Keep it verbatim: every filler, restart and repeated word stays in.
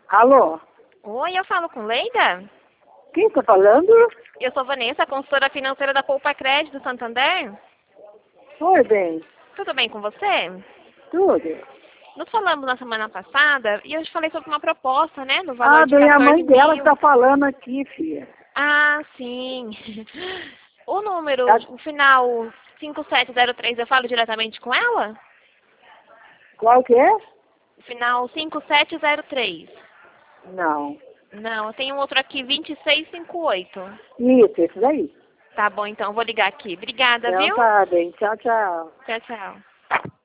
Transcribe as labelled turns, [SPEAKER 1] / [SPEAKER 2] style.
[SPEAKER 1] Alô?
[SPEAKER 2] Oi, eu falo com Leida?
[SPEAKER 1] Quem tá falando?
[SPEAKER 2] Eu sou Vanessa, consultora financeira da Poupa Crédito Santander.
[SPEAKER 1] Oi, bem.
[SPEAKER 2] Tudo bem com você?
[SPEAKER 1] Tudo.
[SPEAKER 2] Nós falamos na semana passada e eu te falei sobre uma proposta, né? No valor
[SPEAKER 1] Ah,
[SPEAKER 2] de
[SPEAKER 1] bem, a mãe
[SPEAKER 2] quatorze
[SPEAKER 1] dela que
[SPEAKER 2] mil.
[SPEAKER 1] tá falando aqui, filha.
[SPEAKER 2] Ah, sim. O número,
[SPEAKER 1] Tá-
[SPEAKER 2] o final cinco sete zero três, eu falo diretamente com ela?
[SPEAKER 1] Qual que é?
[SPEAKER 2] O final cinco sete zero três.
[SPEAKER 1] Não.
[SPEAKER 2] Não, eu tenho um outro aqui, vinte e seis cinquenta e oito.
[SPEAKER 1] Isso, esse daí.
[SPEAKER 2] Tá bom, então, vou ligar aqui. Obrigada,
[SPEAKER 1] Então
[SPEAKER 2] viu?
[SPEAKER 1] tá, bem. Tchau, tchau.
[SPEAKER 2] Tchau, tchau.